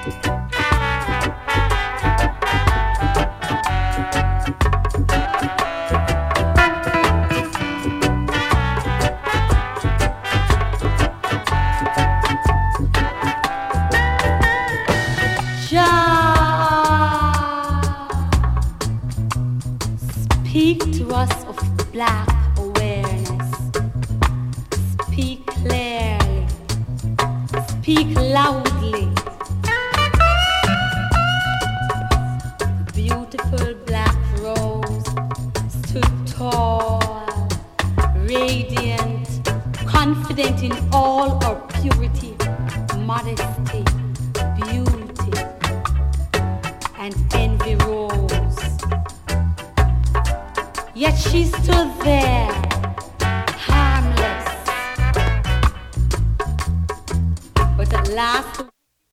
Speak to us of black awareness. Speak clearly. Speak loudly. The beautiful black rose stood tall, radiant, confident in all her purity, modesty, beauty, and envy rose. Yet she stood there, harmless. But at last